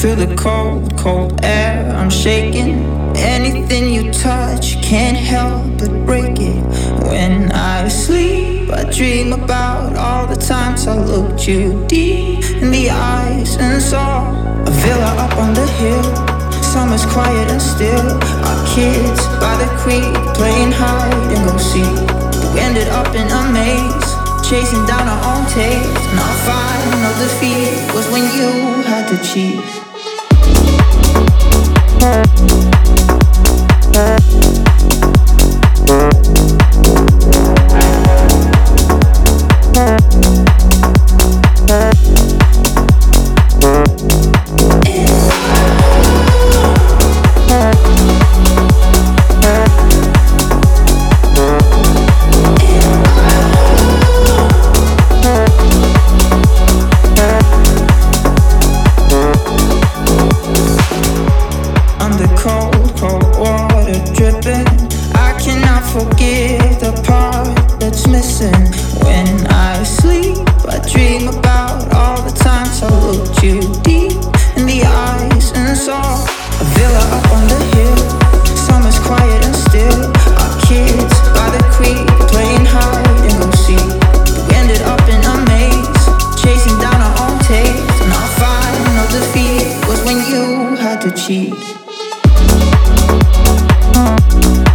Feel the cold, cold air, I'm shaking. Anything you touch, can't help but break it. When I sleep, I dream about all the times I looked you deep in the eyes and saw a villa up on the hill. Summer's quiet and still. Our kids by the creek playing hide and go seek. We ended up in a maze, chasing down our own taste. And our final defeat was when you had to cheat. Forget the part that's missing. When I sleep, I dream about all the times I looked you deep in the eyes and saw a villa up on the hill. Summer's quiet and still. Our kids by the creek playing hide and go seek. We ended up in a maze, chasing down our own taste. And our final defeat was when you had to cheat.